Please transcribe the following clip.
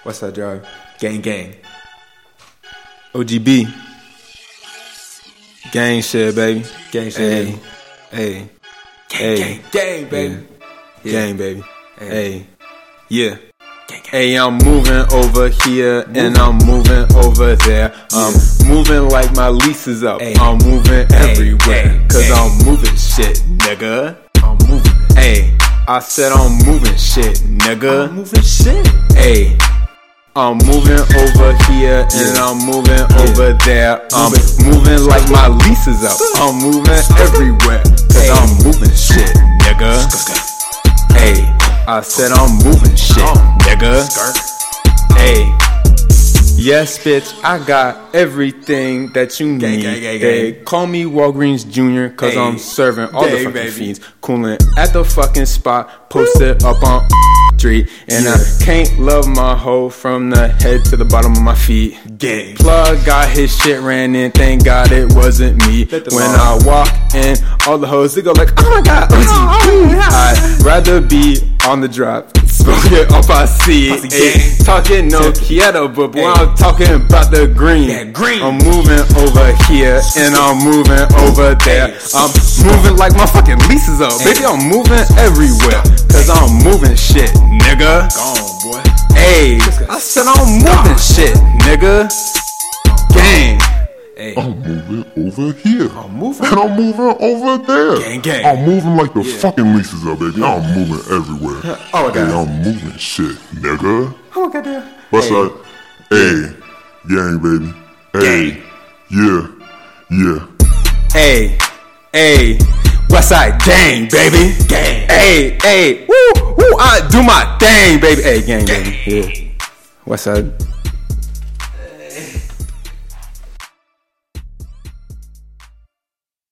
What's that drive? Gang, gang. OGB. Gang shit, baby. Gang shit. Hey. Hey. Gang, baby. Yeah. Gang, baby. Hey. Yeah. Hey, I'm moving over here and I'm moving over there. I'm moving like my lease is up. I'm moving everywhere. Cause I'm moving shit, nigga. I'm moving. Hey, I said I'm moving shit, nigga. I'm moving shit. Hey, I'm moving over here and I'm moving over there. I'm moving like my lease is up. I'm moving everywhere. Cause I'm moving shit, nigga. Hey, I said I'm moving shit, nigga. Hey, yes, bitch, I got everything that you need. They call me Walgreens Jr. Cause I'm serving all the fucking fiends. Cooling at the fucking spot, posted up on street. And I can't love my hoe from the head to the bottom of my feet. Gang. Plug got his shit ran in, thank God it wasn't me. When I walk in, all the hoes, they go like, oh my God, I'd rather be on the drop, smoking off I see. Talking no Kieto, but boy, I'm talking about the green. I'm moving over here and I'm moving over there. I'm moving like my fucking lease is up. Baby, I'm moving everywhere. Cause I'm moving shit, nigga. Boy. Hey, I said I'm moving shit, nigga. Gang. I'm moving over here. I'm moving. And I'm moving over there. Gang. I'm moving like the fucking leases up, baby. I'm moving everywhere. Oh my God. Hey, I'm moving shit, nigga. Oh my God. What's that? Hey, gang, baby. Hey, yeah. Hey, Westside gang, baby. Gang. Hey, woo, I do my thing, baby. Hey, gang, baby. Yeah. Westside.